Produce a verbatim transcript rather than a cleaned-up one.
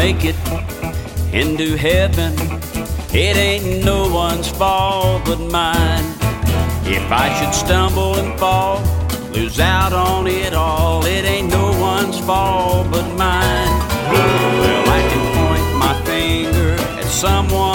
make it into heaven, it ain't no one's fault but mine. If I should stumble and fall, lose out on it all, it ain't no one's fault but mine. Well, I can point my finger at someone